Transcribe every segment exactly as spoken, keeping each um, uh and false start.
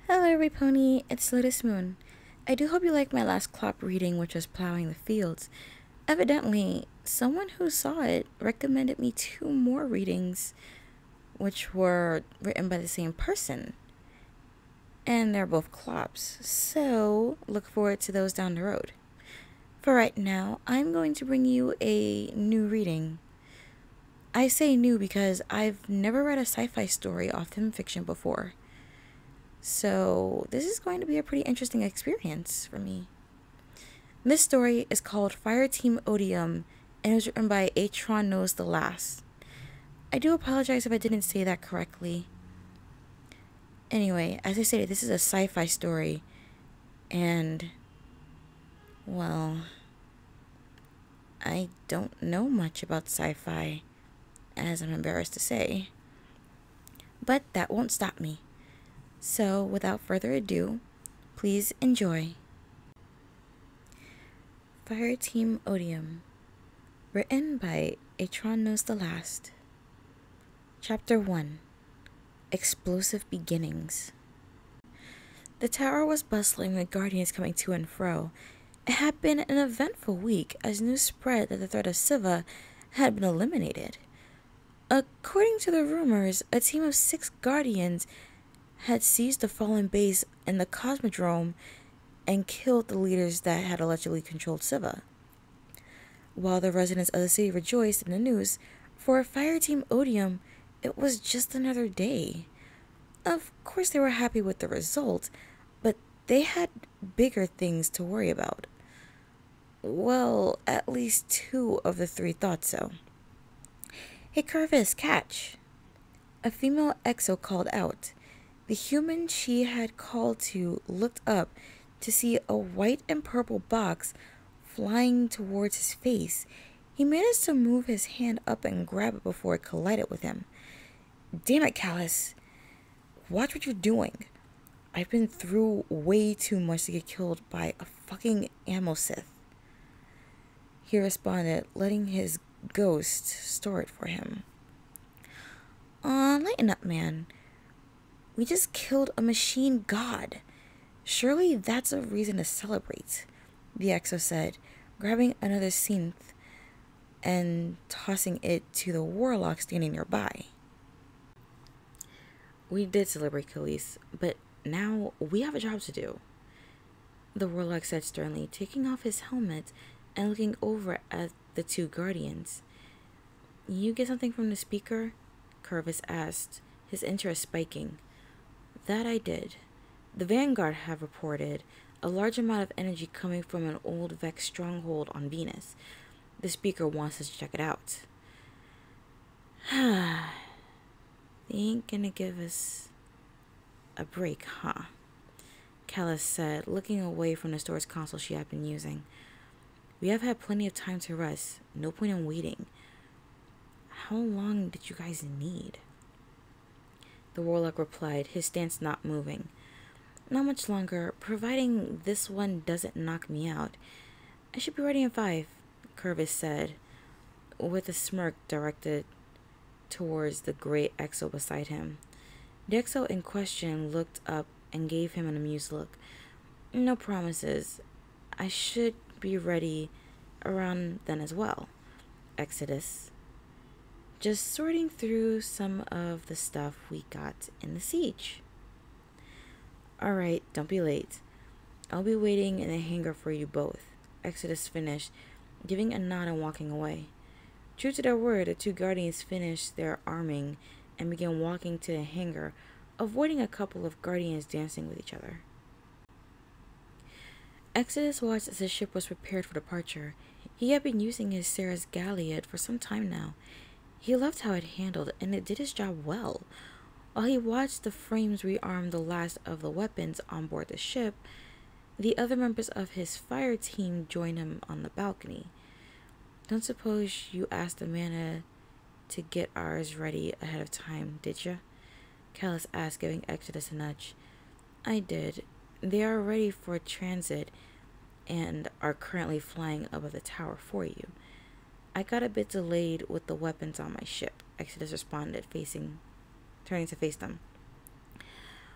Hello, every pony. It's Lotus Moon. I do hope you liked my last Clop reading, which was Plowing the Fields. Evidently, someone who saw it recommended me two more readings, which were written by the same person. And they're both Clops, so look forward to those down the road. For right now, I'm going to bring you a new reading. I say new because I've never read a sci-fi story off Tim Fiction before. So this is going to be a pretty interesting experience for me. This story is called Fireteam Odium and it was written by Atron Knows the Last. I do apologize if I didn't say that correctly. Anyway, as I stated, this is a sci-fi story and, well, I don't know much about sci-fi, as I'm embarrassed to say. But that won't stop me. So, without further ado, please enjoy. Fireteam Odium, written by Atron Knows the Last. Chapter one, Explosive Beginnings. The tower was bustling with guardians coming to and fro. It had been an eventful week as news spread that the threat of Siva had been eliminated. According to the rumors, a team of six guardians had seized the fallen base in the Cosmodrome and killed the leaders that had allegedly controlled Siva. While the residents of the city rejoiced in the news, for Fireteam Odium, it was just another day. Of course they were happy with the result, but they had bigger things to worry about. Well, at least two of the three thought so. "Hey Curvis, catch!" A female exo called out. The human she had called to looked up to see a white and purple box flying towards his face. He managed to move his hand up and grab it before it collided with him. "Damn it, Callus. Watch what you're doing. I've been through way too much to get killed by a fucking ammo Sith," he responded, letting his ghost store it for him. "Aw, lighten up, man. We just killed a machine god. Surely that's a reason to celebrate," the Exo said, grabbing another synth and tossing it to the warlock standing nearby. "We did celebrate, Khalees, but now we have a job to do," the warlock said sternly, taking off his helmet and looking over at the two guardians. "You get something from the speaker?" Curvis asked, his interest spiking. "That I did. The Vanguard have reported a large amount of energy coming from an old Vex stronghold on Venus. The speaker wants us to check it out." They ain't gonna give us a break, huh? Callus said, looking away from the store's console she had been using. "We have had plenty of time to rest. No point in waiting. How long did you guys need?" The warlock replied, his stance not moving. "Not much longer, providing this one doesn't knock me out. I should be ready in five," Curvis said, with a smirk directed towards the gray exo beside him. The exo in question looked up and gave him an amused look. "No promises. I should be ready around then as well, Exodus. Just sorting through some of the stuff we got in the siege." "Alright, don't be late. I'll be waiting in the hangar for you both," Exodus finished, giving a nod and walking away. True to their word, the two guardians finished their arming and began walking to the hangar, avoiding a couple of guardians dancing with each other. Exodus watched as his ship was prepared for departure. He had been using his Ceres Galliot for some time now. He loved how it handled, and it did its job well. While he watched the frames rearm the last of the weapons on board the ship, the other members of his fire team joined him on the balcony. "Don't suppose you asked Amanda to get ours ready ahead of time, did ya?" Callus asked, giving Exodus a nudge. "I did. They are ready for transit and are currently flying above the tower for you. I got a bit delayed with the weapons on my ship," Exodus responded, facing, turning to face them.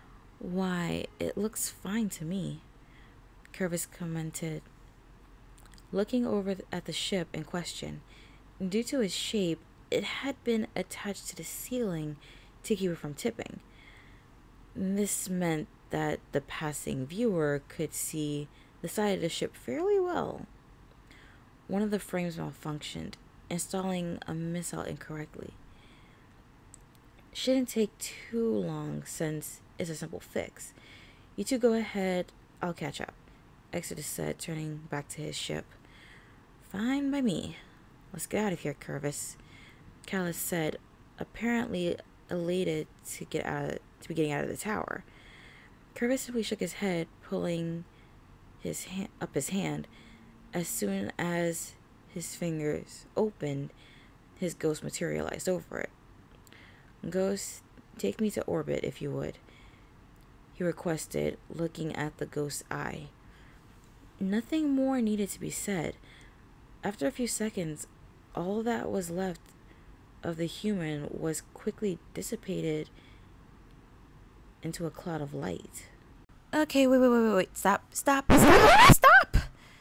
Why, it looks fine to me, Curvis commented, looking over at the ship in question. Due to its shape, it had been attached to the ceiling to keep it from tipping. This meant that the passing viewer could see the side of the ship fairly well. One of the frames malfunctioned, installing a missile incorrectly. Shouldn't take too long since it's a simple fix. You two go ahead, I'll catch up, Exodus said, turning back to his ship. Fine by me. Let's get out of here, Curvis, Callus said, apparently elated to get out of, to be getting out of the tower. Curvis simply shook his head, pulling his hand, up his hand. As soon as his fingers opened, his ghost materialized over it. Ghost, take me to orbit if you would, he requested, looking at the ghost's eye. Nothing more needed to be said. After a few seconds, all that was left of the human was quickly dissipated into a cloud of light. Okay, wait, wait, wait, wait, wait. Stop, stop, stop, stop!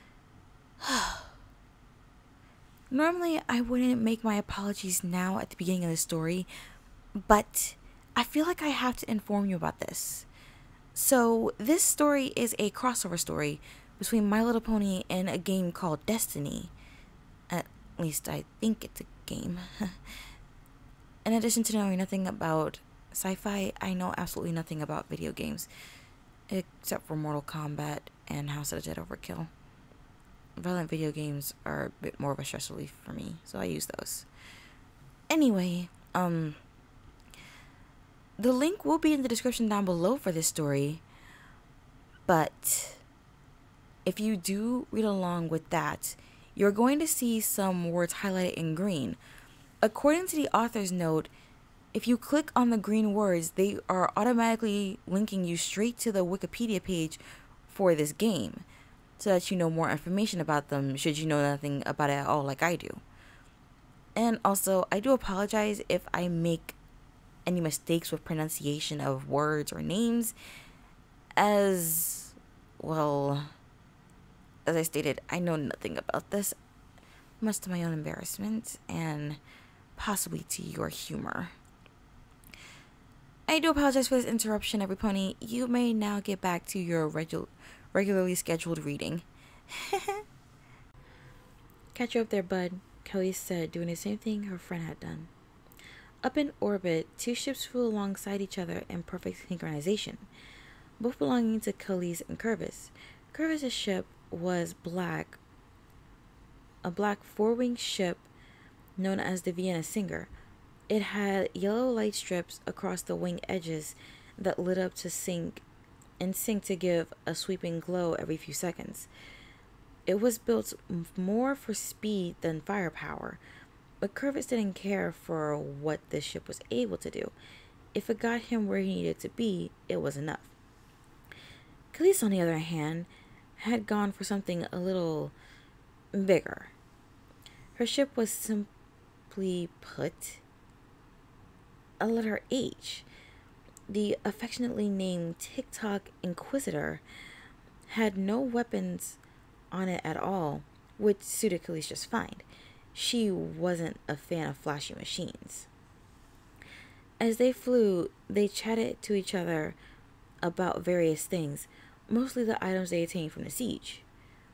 Normally, I wouldn't make my apologies now at the beginning of the story, but I feel like I have to inform you about this. So, this story is a crossover story between My Little Pony and a game called Destiny. At least I think it's a game. In addition to knowing nothing about sci-fi, I know absolutely nothing about video games, except for Mortal Kombat and House of the Dead Overkill. Violent video games are a bit more of a stress relief for me, so I use those. Anyway, um, the link will be in the description down below for this story, but if you do read along with that, you're going to see some words highlighted in green. According to the author's note, if you click on the green words, they are automatically linking you straight to the Wikipedia page for this game, so that you know more information about them should you know nothing about it at all like I do. And also, I do apologize if I make any mistakes with pronunciation of words or names, as, well, as I stated, I know nothing about this, much to my own embarrassment, and possibly to your humor. I do apologize for this interruption, every pony. You may now get back to your regu regularly scheduled reading. Catch you up there, bud, Kelly said, doing the same thing her friend had done. Up in orbit, two ships flew alongside each other in perfect synchronization, both belonging to Khalees and Curvis. Curvis's ship was black, a black four-winged ship known as the Vienna Singer. It had yellow light strips across the wing edges that lit up to sync in sync to give a sweeping glow every few seconds. It was built more for speed than firepower, but Curvis didn't care for what this ship was able to do. If it got him where he needed to be, it was enough. Khalees, on the other hand, had gone for something a little bigger. Her ship was simply put a letter H. The affectionately named TikTok Inquisitor had no weapons on it at all, which suited Khalees just fine. She wasn't a fan of flashy machines. As they flew, they chatted to each other about various things, mostly the items they attained from the siege.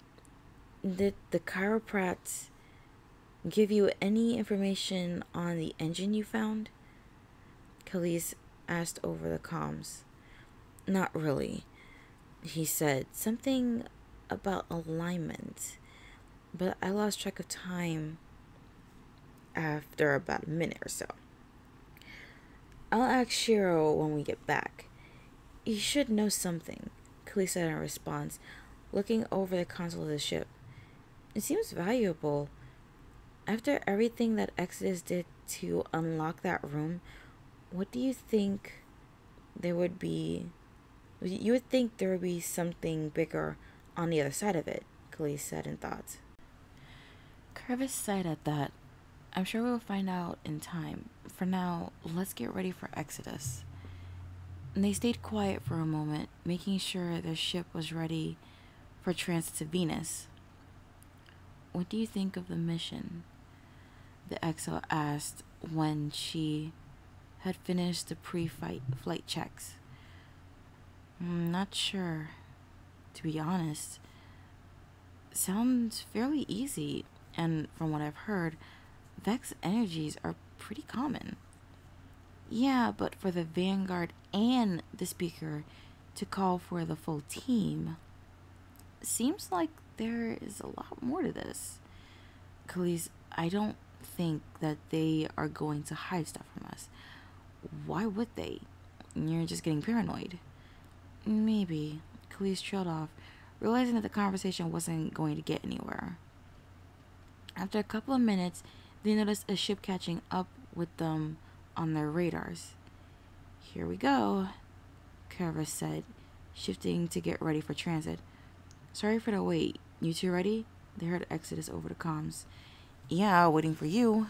Did the chiroprats give you any information on the engine you found? Khalees asked over the comms. Not really, he said. Something about alignment, but I lost track of time after about a minute or so. I'll ask Shiro when we get back. You should know something, Khalees said in response, looking over the console of the ship. It seems valuable. After everything that Exodus did to unlock that room, what do you think there would be? You would think there would be something bigger on the other side of it, Khalees said in thought. Curvis sighed at that. I'm sure we'll find out in time. For now, let's get ready for Exodus. They stayed quiet for a moment, making sure their ship was ready for transit to Venus. "What do you think of the mission?" the Exo asked when she had finished the pre-flight flight checks. "I'm not sure, to be honest. Sounds fairly easy, and from what I've heard, Vex energies are pretty common." "Yeah, but for the Vanguard and the Speaker to call for the full team, seems like there is a lot more to this. Khalees, I don't think that they are going to hide stuff from us. Why would they? You're just getting paranoid." "Maybe." Khalees trailed off, realizing that the conversation wasn't going to get anywhere. After a couple of minutes, they noticed a ship catching up with them on their radars. "Here we go," Kervis said, shifting to get ready for transit. "Sorry for the wait. You two ready?" They heard Exodus over the comms. "Yeah, waiting for you."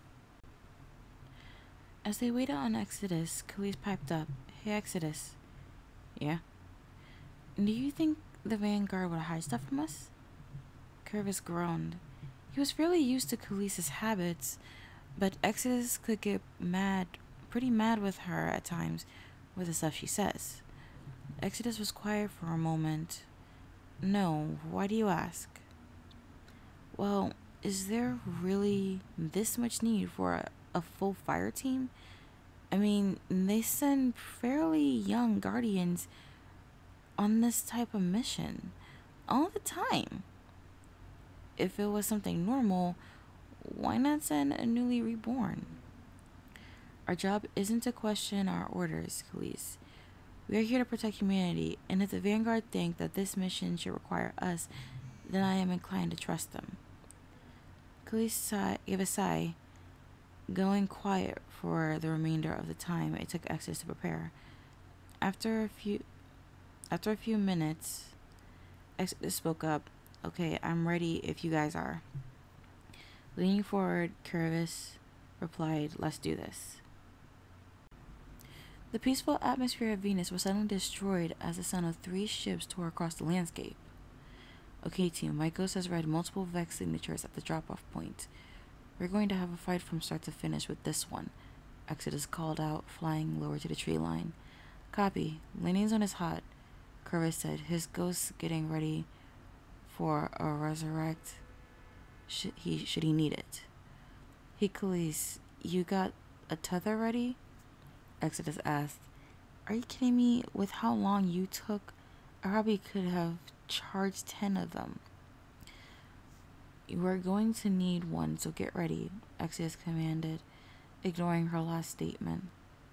As they waited on Exodus, Khalees piped up. "Hey, Exodus." "Yeah?" "Do you think the Vanguard would hide stuff from us?" Kervis groaned. He was fairly used to Khalees' habits, but Exodus could get mad, pretty mad with her at times, with the stuff she says. Exodus was quiet for a moment. "No, why do you ask?" "Well, is there really this much need for a, a full fire team? I mean, they send fairly young Guardians on this type of mission all the time. If it was something normal, why not send a newly reborn?" "Our job isn't to question our orders, Khalees. We are here to protect humanity, and if the Vanguard think that this mission should require us, then I am inclined to trust them." Khalees sigh, gave a sigh, going quiet for the remainder of the time it took Exodus to prepare. After a few, after a few minutes, Exodus spoke up. "Okay, I'm ready if you guys are." Leaning forward, Kervis replied, "Let's do this." The peaceful atmosphere of Venus was suddenly destroyed as the sound of three ships tore across the landscape. "Okay, team, my ghost has read multiple Vex signatures at the drop-off point. We're going to have a fight from start to finish with this one," Exodus called out, flying lower to the tree line. "Copy. Landing zone is hot," Kervis said, his ghost getting ready for a resurrect should he, should he need it. "Hey, Khalees, you got a tether ready?" Exodus asked. "Are you kidding me? With how long you took, I probably could have charged ten of them." "You are going to need one, so get ready," Exodus commanded, ignoring her last statement.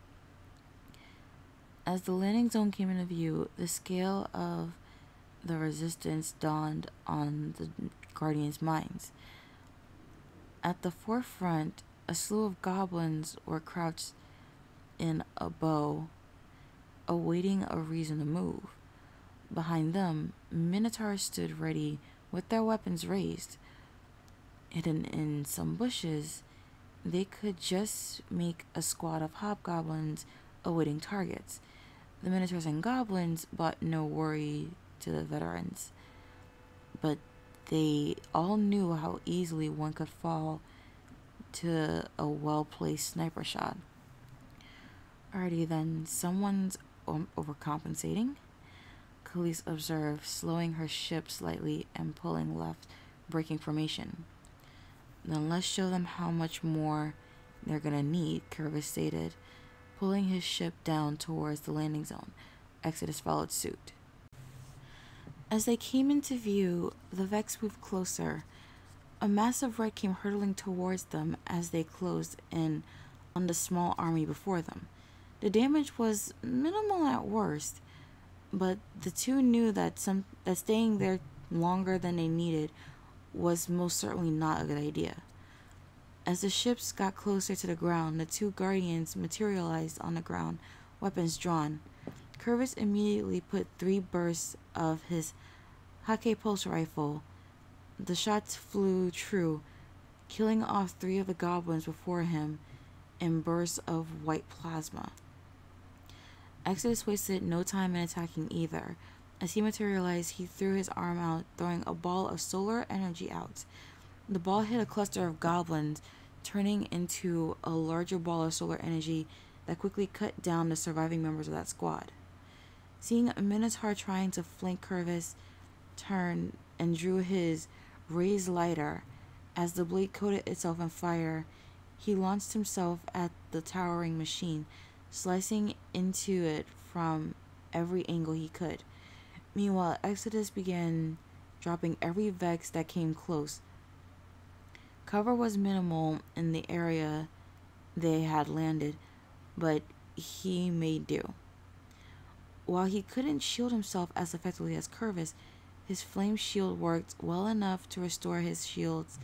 As the landing zone came into view, the scale of the resistance dawned on the Guardians' minds. At the forefront, a slew of goblins were crouched in a bow, awaiting a reason to move. Behind them, minotaurs stood ready with their weapons raised. Hidden in some bushes, they could just make a squad of hobgoblins awaiting targets. The minotaurs and goblins brought no worry to the veterans, but they all knew how easily one could fall to a well-placed sniper shot. "Alrighty then, someone's um, overcompensating," Khalees observed, slowing her ship slightly and pulling left, breaking formation. "Then let's show them how much more they're gonna need," Kervis stated, pulling his ship down towards the landing zone. Exodus followed suit. As they came into view, the Vex moved closer. A massive red came hurtling towards them as they closed in on the small army before them. The damage was minimal at worst, but the two knew that some that staying there longer than they needed was most certainly not a good idea. As the ships got closer to the ground, the two Guardians materialized on the ground, weapons drawn. Kervis immediately put three bursts of his Hake pulse rifle. The shots flew true, killing off three of the goblins before him in bursts of white plasma. Exodus wasted no time in attacking either. As he materialized, he threw his arm out, throwing a ball of solar energy out. The ball hit a cluster of goblins, turning into a larger ball of solar energy that quickly cut down the surviving members of that squad. Seeing a Minotaur trying to flank Curvis, turned and drew his raised lighter. As the blade coated itself in fire, he launched himself at the towering machine, slicing into it from every angle he could. Meanwhile, Exodus began dropping every Vex that came close. Cover was minimal in the area they had landed, but he made do. While he couldn't shield himself as effectively as Curvis, his flame shield worked well enough to restore his shields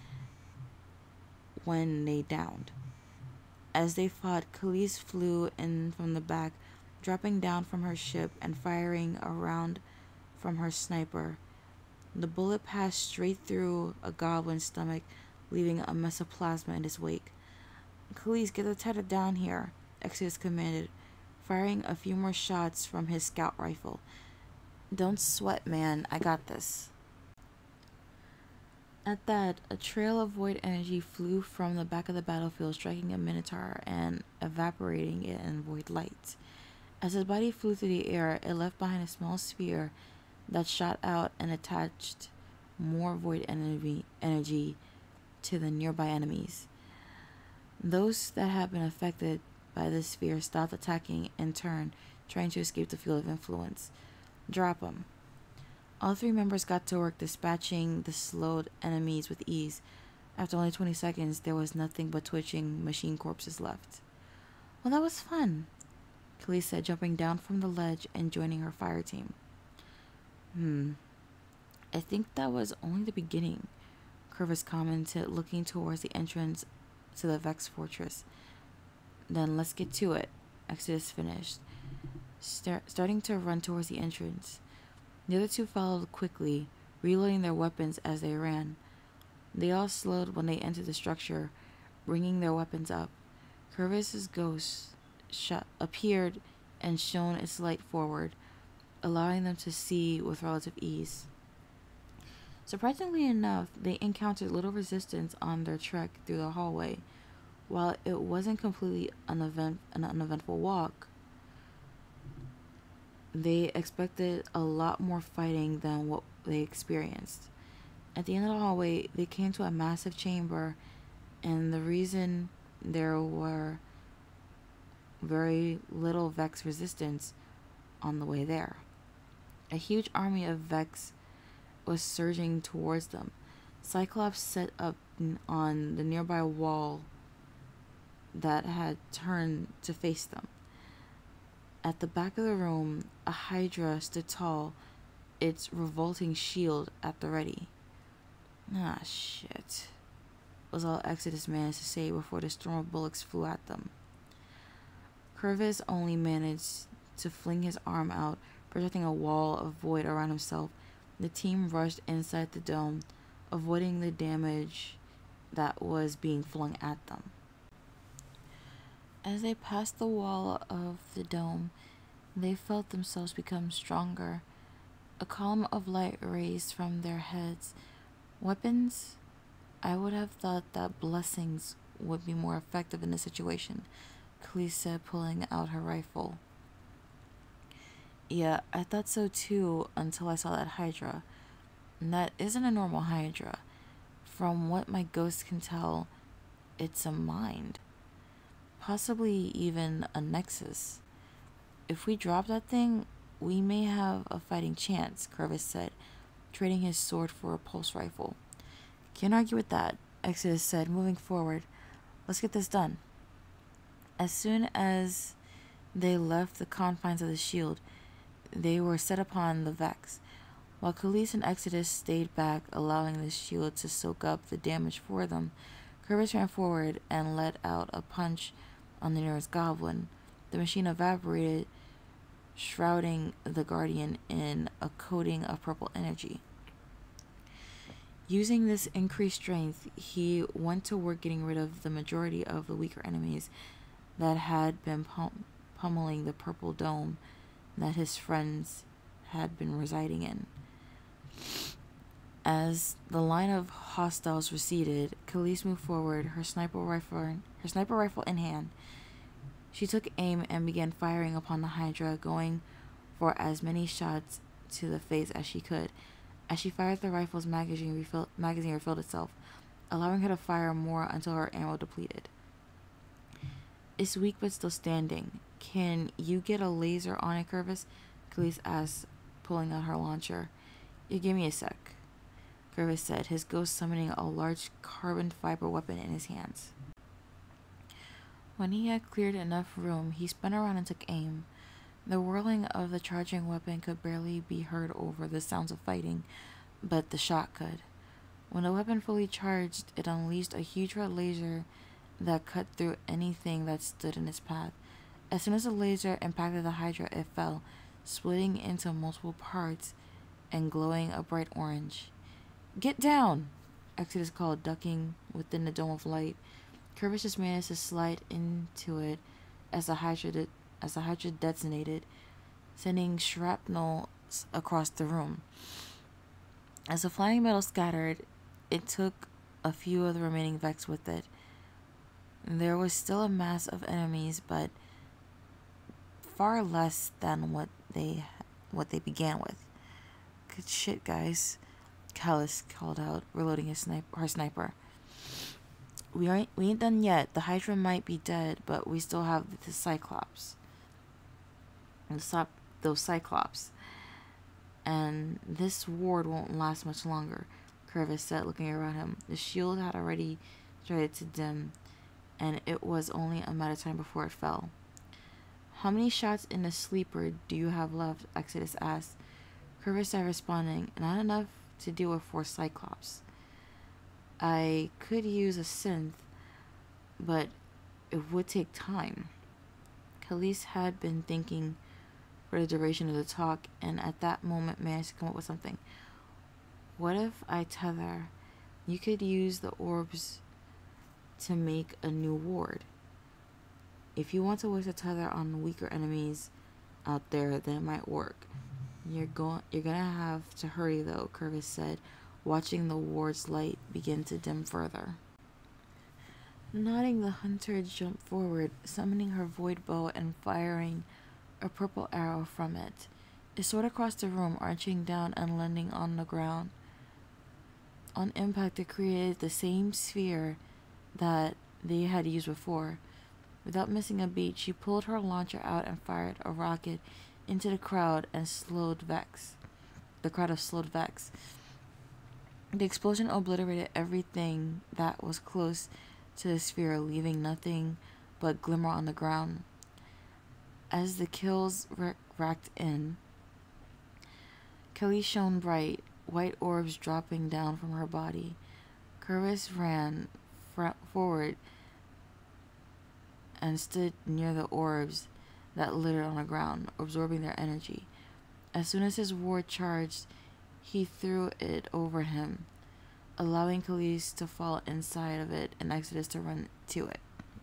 when they downed. As they fought, Khalees flew in from the back, dropping down from her ship and firing a round from her sniper. The bullet passed straight through a goblin's stomach, leaving a mess of plasma in his wake. "Khalees, get the tether down here," Exodus commanded, firing a few more shots from his scout rifle. "Don't sweat, man. I got this." At that, a trail of void energy flew from the back of the battlefield, striking a Minotaur and evaporating it in void light. As his body flew through the air, it left behind a small sphere that shot out and attached more void energy, energy to the nearby enemies. Those that had been affected by the sphere stopped attacking and turned, trying to escape the field of influence. "Drop 'em." All three members got to work dispatching the slowed enemies with ease. After only twenty seconds, there was nothing but twitching machine corpses left. "Well, that was fun," Khalees said, jumping down from the ledge and joining her fire team. Hmm. I think that was only the beginning, Curvis commented, looking towards the entrance to the Vex Fortress. "Then let's get to it," Exodus finished, Star- starting to run towards the entrance. The other two followed quickly, reloading their weapons as they ran. They all slowed when they entered the structure, bringing their weapons up. Curvis's ghost shot, appeared and shone its light forward, allowing them to see with relative ease. Surprisingly enough, they encountered little resistance on their trek through the hallway. While it wasn't completely unevent- an uneventful walk, they expected a lot more fighting than what they experienced. At the end of the hallway, they came to a massive chamber, and the reason there were very little Vex resistance on the way there. A huge army of Vex was surging towards them. Cyclops set up on the nearby wall that had turned to face them. At the back of the room, a Hydra stood tall, its revolting shield at the ready. "Ah, shit," was all Exodus managed to say before the storm of bullets flew at them. Curvis only managed to fling his arm out, projecting a wall of void around himself. The team rushed inside the dome, avoiding the damage that was being flung at them. As they passed the wall of the dome, they felt themselves become stronger. A column of light raised from their heads. Weapons? I would have thought that blessings would be more effective in this situation, Khalees said, pulling out her rifle. "Yeah, I thought so too until I saw that Hydra. And that isn't a normal Hydra. From what my ghost can tell, it's a mind. Possibly even a nexus. If we drop that thing, we may have a fighting chance," Curvis said, trading his sword for a pulse rifle. "Can't argue with that," Exodus said, moving forward. "Let's get this done." As soon as they left the confines of the shield, they were set upon the Vex. While Khalees and Exodus stayed back, allowing the shield to soak up the damage for them, Curvis ran forward and let out a punch on the nearest goblin. The machine evaporated, shrouding the Guardian in a coating of purple energy. Using this increased strength, he went to work getting rid of the majority of the weaker enemies that had been pum- pummeling the purple dome that his friends had been residing in. As the line of hostiles receded, Khalees moved forward, her sniper rifle, her sniper rifle in hand. She took aim and began firing upon the Hydra, going for as many shots to the face as she could. As she fired, the rifle's magazine, refill, magazine refilled itself, allowing her to fire more until her ammo depleted. It's weak but still standing. Can you get a laser on it, Curvis? Khalees asked, pulling out her launcher. You give me a sec, Curvis said, his ghost summoning a large carbon fiber weapon in his hands. When he had cleared enough room, he spun around and took aim. The whirling of the charging weapon could barely be heard over the sounds of fighting, but the shot could. When the weapon fully charged, it unleashed a huge red laser that cut through anything that stood in its path. As soon as the laser impacted the Hydra, it fell, splitting into multiple parts and glowing a bright orange. Get down! Exodus called, ducking within the dome of light. Curvis just managed to slide into it as the Hydra did, as the Hydra detonated, sending shrapnel across the room. As the flying metal scattered, it took a few of the remaining Vex with it. There was still a mass of enemies, but far less than what they what they began with. Good shit, guys, Callus called out, reloading his sniper, her sniper. We aren't we ain't done yet. The Hydra might be dead, but we still have the Cyclops. And stop those Cyclops. And this ward won't last much longer, Curvis said, looking around him. The shield had already started to dim, and it was only a matter of time before it fell. How many shots in the sleeper do you have left? Exodus asked. Curvis said, responding, not enough to deal with four Cyclops. I could use a synth, but it would take time. Khalees had been thinking for the duration of the talk, and at that moment managed to come up with something. What if I tether? You could use the orbs to make a new ward. If you want to waste a tether on weaker enemies out there, then it might work. You're going you're gonna have to hurry though, Curvis said, watching the ward's light begin to dim further. Nodding, the hunter jumped forward, summoning her void bow and firing a purple arrow from it. It soared across the room, arching down and landing on the ground. On impact, it created the same sphere that they had used before. Without missing a beat, she pulled her launcher out and fired a rocket into the crowd and slowed Vex. The crowd of slowed Vex. The explosion obliterated everything that was close to the sphere, leaving nothing but glimmer on the ground. As the kills r- racked in, Kelly shone bright, white orbs dropping down from her body. Curvis ran fr- forward and stood near the orbs that littered on the ground, absorbing their energy. As soon as his ward charged, he threw it over him, allowing Khalees to fall inside of it and Exodus to run to it.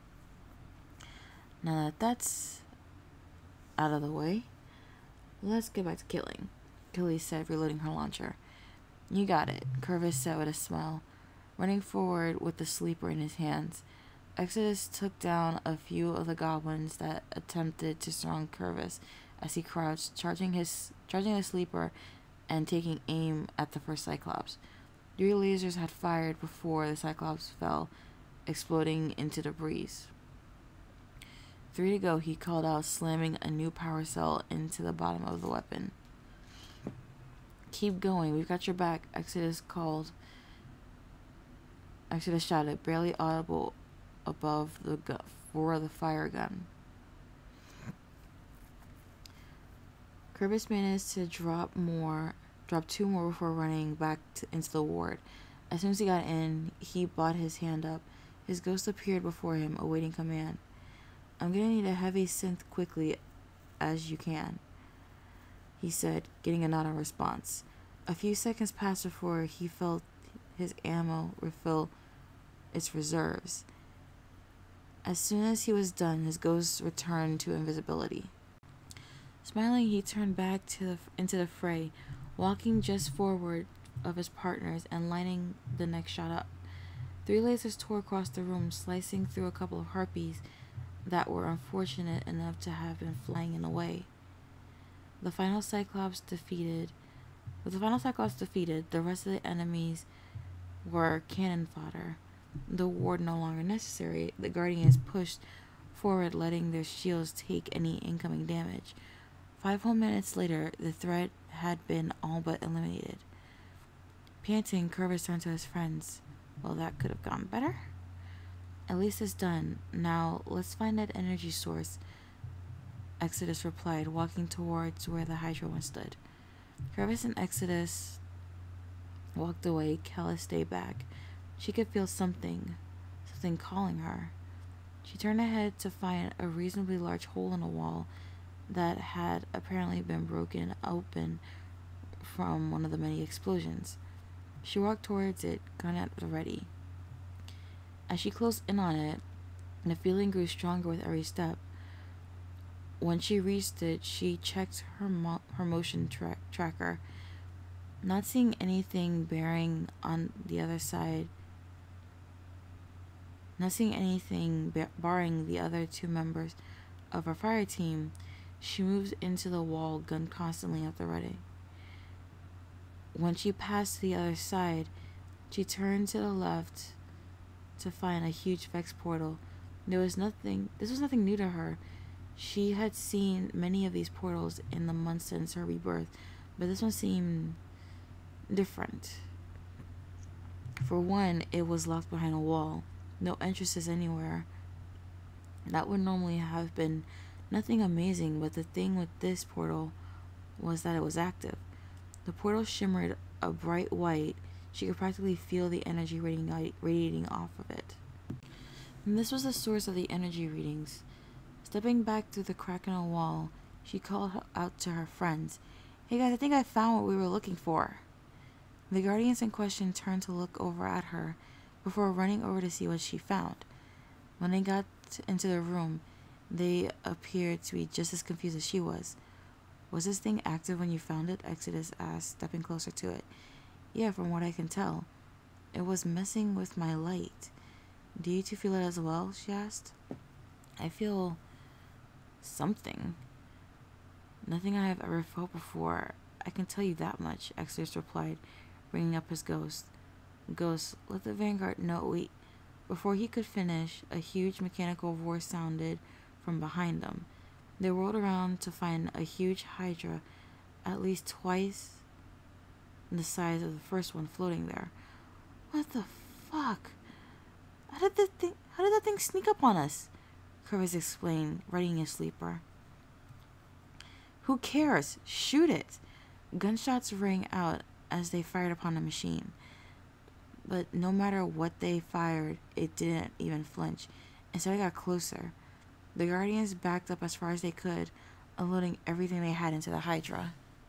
Now that that's out of the way, let's get back to killing, Khalees said, reloading her launcher. You got it, Curvis said with a smile, running forward with the sleeper in his hands. Exodus took down a few of the goblins that attempted to surround Curvis as he crouched, charging his charging the sleeper and taking aim at the first Cyclops. Three lasers had fired before the Cyclops fell, exploding into the breeze. Three to go, he called out, slamming a new power cell into the bottom of the weapon. Keep going, we've got your back, Exodus called. Exodus shouted, barely audible above the gu- roar of the fire gun. Curvis managed to drop more, drop two more before running back to, into the ward. As soon as he got in, he brought his hand up. His ghost appeared before him, awaiting command. I'm gonna need a heavy synth quickly as you can, he said, getting a nod in response. A few seconds passed before he felt his ammo refill its reserves. As soon as he was done, his ghost returned to invisibility. Smiling, he turned back to the, into the fray, walking just forward of his partners and lining the next shot up. Three lasers tore across the room, slicing through a couple of harpies that were unfortunate enough to have been flying in the way. The final Cyclops defeated. With the final Cyclops defeated, the rest of the enemies were cannon fodder. The ward no longer necessary, the Guardians pushed forward, letting their shields take any incoming damage. Five whole minutes later, the threat had been all but eliminated. Panting, Curvis turned to his friends. Well, that could have gone better. At least it's done. Now, let's find that energy source, Exodus replied, walking towards where the Hydra once stood. Curvis and Exodus walked away. Calla stayed back. She could feel something, something calling her. She turned ahead to find a reasonably large hole in the wall that had apparently been broken open from one of the many explosions. She walked towards it, gun at the ready. As she closed in on it, the feeling grew stronger with every step. When she reached it, she checked her mo- her motion tra- tracker. Not seeing anything bearing on the other side, not seeing anything bar- barring the other two members of her fire team, she moved into the wall, gun constantly at the ready. When she passed to the other side, she turned to the left to find a huge Vex portal. There was nothing, this was nothing new to her. She had seen many of these portals in the months since her rebirth, but this one seemed different. For one, it was locked behind a wall. No entrances anywhere. That would normally have been nothing amazing, but the thing with this portal was that it was active. The portal shimmered a bright white. She could practically feel the energy radiating, radiating off of it. And this was the source of the energy readings. Stepping back through the crack in the wall, she called out to her friends, "Hey guys, I think I found what we were looking for." The Guardians in question turned to look over at her before running over to see what she found. When they got into the room, they appeared to be just as confused as she was. "Was this thing active when you found it?" Exodus asked, stepping closer to it. "Yeah, from what I can tell. It was messing with my light." "Do you two feel it as well?" she asked. "I feel something. Nothing I have ever felt before. I can tell you that much," Exodus replied, bringing up his ghost. "Ghost, let the Vanguard know we..." Before he could finish, a huge mechanical roar sounded from behind them. They whirled around to find a huge Hydra, at least twice the size of the first one, floating there. "What the fuck? How did that thing, how did that thing sneak up on us?" Curvis explained, readying his sleeper. "Who cares? Shoot it!" Gunshots rang out as they fired upon the machine. But no matter what they fired, it didn't even flinch. Instead, it got closer. The Guardians backed up as far as they could, unloading everything they had into the Hydra.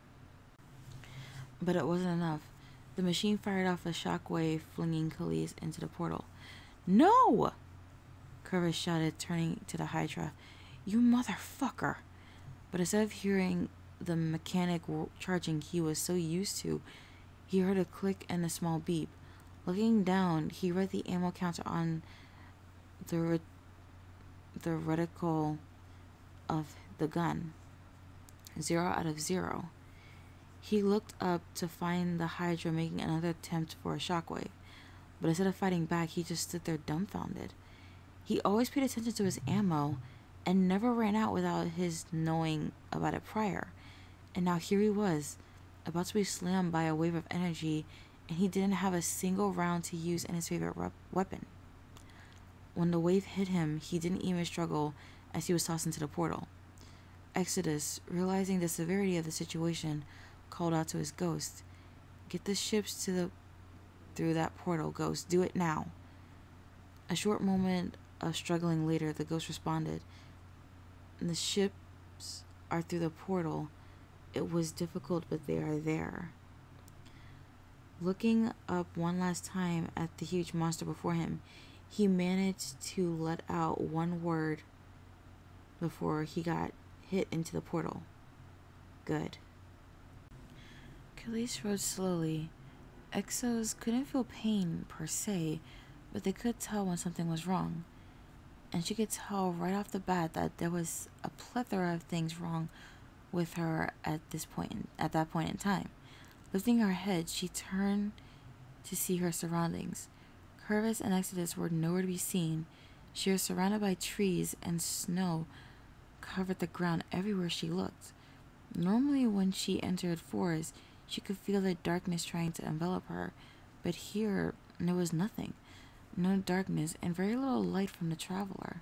But it wasn't enough. The machine fired off a shockwave, flinging Khalees into the portal. "No!" Curvis shouted, turning to the Hydra. "You motherfucker!" But instead of hearing the mechanic charging he was so used to, he heard a click and a small beep. Looking down, he read the ammo counter on the re- the reticle of the gun. Zero out of zero. He looked up to find the Hydra making another attempt for a shockwave, but instead of fighting back, he just stood there dumbfounded. He always paid attention to his ammo and never ran out without his knowing about it prior. And now here he was, about to be slammed by a wave of energy, and he didn't have a single round to use in his favorite rep- weapon. When the wave hit him, he didn't even struggle as he was tossed into the portal. Exodus, realizing the severity of the situation, called out to his ghost, "Get the ships to the through that portal, Ghost. Do it now." A short moment of struggling later, the ghost responded, "The ships are through the portal. It was difficult, but they are there." Looking up one last time at the huge monster before him, he managed to let out one word before he got hit into the portal. Good. Khalees rode slowly. Exos couldn't feel pain per se, but they could tell when something was wrong. And she could tell right off the bat that there was a plethora of things wrong with her at this point in, at that point in time. Lifting her head, she turned to see her surroundings. Curvis and Exodus were nowhere to be seen. She was surrounded by trees, and snow covered the ground everywhere she looked. Normally, when she entered forest, she could feel the darkness trying to envelop her, but here there was nothing. No darkness and very little light from the traveler.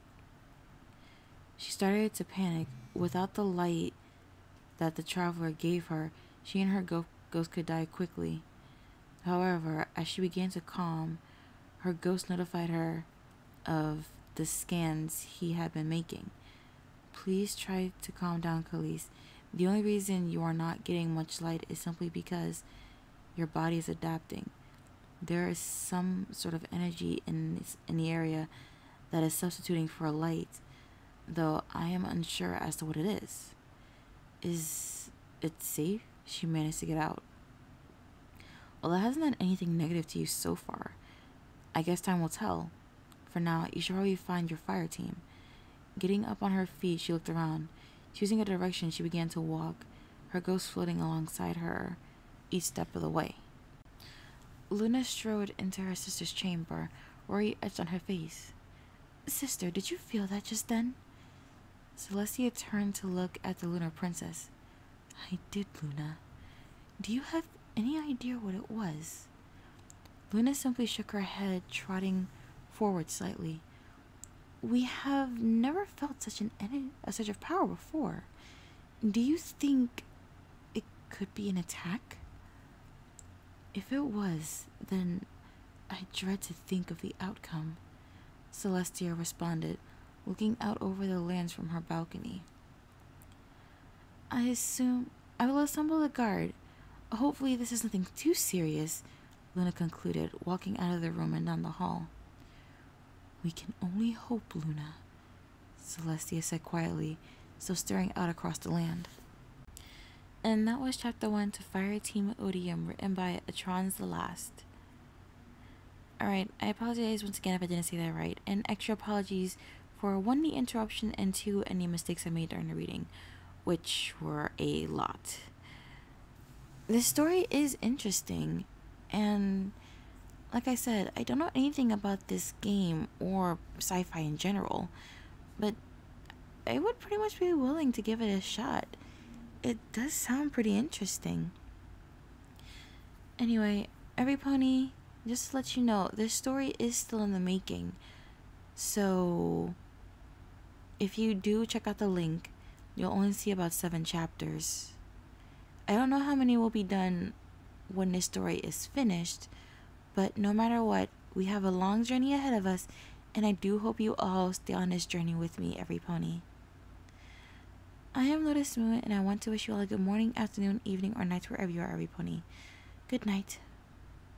She started to panic. Without the light that the traveler gave her, she and her go- ghost could die quickly. However, as she began to calm, her ghost notified her of the scans he had been making. Please try to calm down, Khalees. The only reason you are not getting much light is simply because your body is adapting. There is some sort of energy in this, in the area that is substituting for light, though I am unsure as to what it is. Is it safe? She managed to get out. Well, that hasn't done anything negative to you so far. I guess time will tell. For now, you should probably find your fire team. Getting up on her feet, she looked around. Choosing a direction, she began to walk, her ghost floating alongside her each step of the way. Luna strode into her sister's chamber, worry etched on her face. Sister, did you feel that just then? Celestia turned to look at the Lunar Princess. I did, Luna. Do you have any idea what it was? Luna simply shook her head, trotting forward slightly. We have never felt such an en- a surge of power before. Do you think it could be an attack? If it was, then I dread to think of the outcome, Celestia responded, looking out over the lands from her balcony. I assume I will assemble the guard. Hopefully this is nothing too serious, Luna concluded, walking out of the room and down the hall. We can only hope, Luna, Celestia said quietly, still staring out across the land. And that was chapter one to Fire Team Odium, written by Atrons the Last. Alright, I apologize once again if I didn't say that right, and extra apologies for one, the interruption, and two, any mistakes I made during the reading, which were a lot. This story is interesting, and like I said, I don't know anything about this game or sci-fi in general, but I would pretty much be willing to give it a shot. It does sound pretty interesting. Anyway, every pony, just to let you know, this story is still in the making. So, if you do check out the link, you'll only see about seven chapters. I don't know how many will be done when this story is finished, but no matter what, we have a long journey ahead of us, and I do hope you all stay on this journey with me, every pony. I am Lotus Moon, and I want to wish you all a good morning, afternoon, evening, or night wherever you are, every pony. Good night.